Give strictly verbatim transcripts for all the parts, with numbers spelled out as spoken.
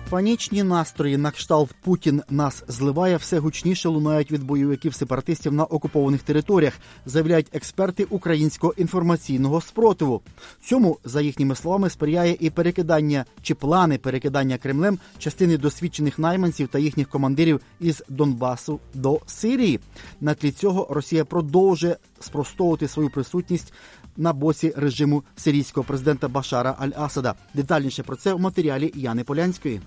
Панічні настрої на кшталт «Путін нас зливає» все гучніше лунають від бойовиків-сепаратистів на окупованих територіях, заявляють експерти українського інформаційного спротиву. Цьому, за їхніми словами, сприяє і перекидання чи плани перекидання Кремлем частини досвідчених найманців та їхніх командирів із Донбасу до Сирії. На тлі цього Росія продовжує спростовувати свою присутність на боці режиму сирійського президента Башара Аль-Асада. Детальніше про це у матеріалі Яни Полянської.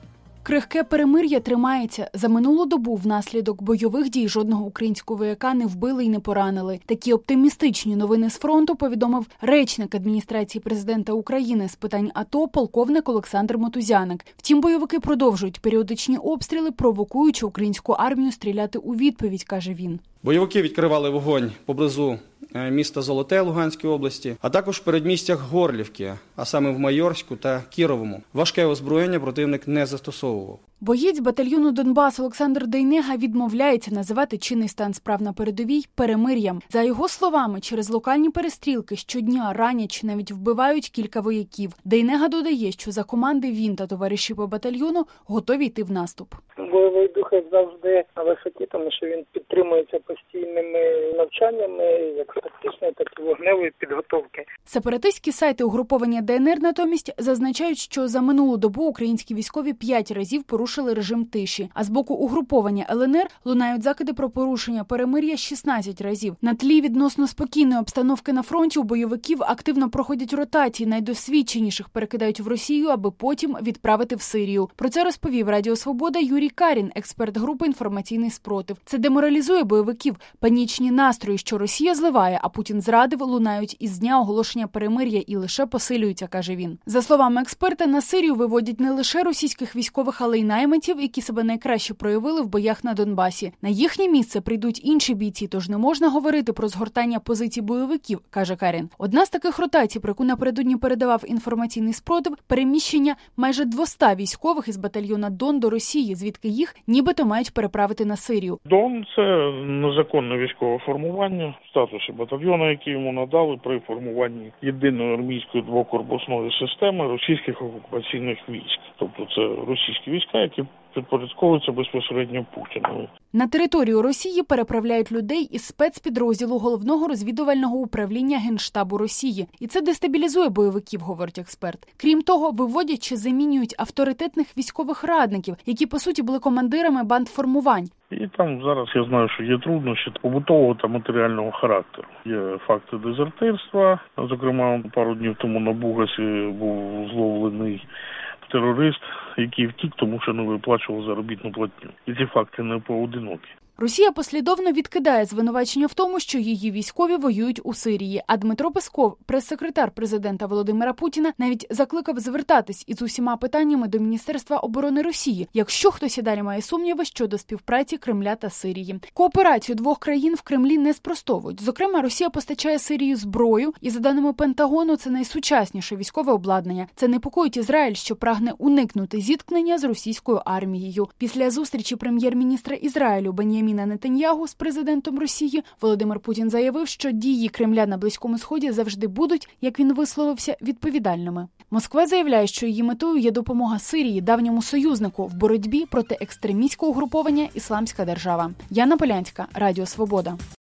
Крихке перемир'я тримається. За минулу добу внаслідок бойових дій жодного українського вояка не вбили і не поранили. Такі оптимістичні новини з фронту повідомив речник адміністрації президента України з питань АТО полковник Олександр Мотузяник. Втім, бойовики продовжують періодичні обстріли, провокуючи українську армію стріляти у відповідь, каже він. Бойовики відкривали вогонь поблизу міста Золоте Луганської області, а також в передмістях Горлівки, а саме в Майорську та Кіровому. Важке озброєння противник не застосовував. Боєць батальйону Донбас Олександр Дейнега відмовляється називати чинний стан справ на передовій перемир'ям. За його словами, через локальні перестрілки щодня ранять чи навіть вбивають кілька вояків. Дейнега додає, що за команди він та товариші по батальйону готові йти в наступ. Бойовий дух як завжди на висоті, тому що він підтримується постійними навчаннями, як тактичної, так і вогневої підготовки. Сепаратистські сайти угруповання ДНР натомість зазначають, що за минулу добу українські військові п'ять разів порушили режим тиші, а з боку угруповання ЛНР лунають закиди про порушення перемир'я шістнадцять разів. На тлі відносно спокійної обстановки на фронті у бойовиків активно проходять ротації, найдосвідченіших перекидають в Росію, аби потім відправити в Сирію. Про це розповів Радіо Свобода Юрій Карін, експерт групи «Інформаційний спротив». Це деморалізує бойовиків. Панічні настрої, що Росія зливає, а Путін зрадив, лунають із дня оголошення перемир'я і лише посилюються, каже він. За словами експерта, на Сирію виводять не лише російських військових, але й найманців, які себе найкраще проявили в боях на Донбасі. На їхнє місце прийдуть інші бійці, тож не можна говорити про згортання позицій бойовиків, каже Карін. Одна з таких ротацій, про яку напередодні передавав «Інформаційний спротив», переміщення майже двісті військових із батальйона Дон до Росії, звідки їх нібито мають переправити на Сирію. Дон – це незаконне військове формування, статусі батальйону, який йому надали при формуванні єдиної армійської двокорпусної системи російських окупаційних військ. Тобто це російські війська, які підпорядковуються безпосередньо Путіну. На територію Росії переправляють людей із спецпідрозділу Головного розвідувального управління Генштабу Росії. І це дестабілізує бойовиків, говорить експерт. Крім того, виводять чи замінюють авторитетних військових радників, які, по суті, були командирами бандформувань. І там зараз, я знаю, що є труднощі побутового та матеріального характеру. Є факти дезертирства. Зокрема, пару днів тому на Бугасі був зловлений терорист, який втік, тому що не виплачував заробітну платню. І ці факти не поодинокі. Росія послідовно відкидає звинувачення в тому, що її військові воюють у Сирії. А Дмитро Песков, прес-секретар президента Володимира Путіна, навіть закликав звертатись із усіма питаннями до Міністерства оборони Росії, якщо хтось і далі має сумніви щодо співпраці Кремля та Сирії. Кооперацію двох країн в Кремлі не спростовують. Зокрема, Росія постачає Сирії зброю, і за даними Пентагону, це найсучасніше військове обладнання. Це непокоїть Ізраїль, що прагне уникнути зіткнення з російською армією. Після зустрічі прем'єр-міністра Ізраїлю Бен'яміна Нетаньягу з президентом Росії Володимир Путін заявив, що дії Кремля на Близькому Сході завжди будуть, як він висловився, відповідальними. Москва заявляє, що її метою є допомога Сирії, давньому союзнику, в боротьбі проти екстремістського угруповання «Ісламська держава». Яна Полянська, Радіо Свобода.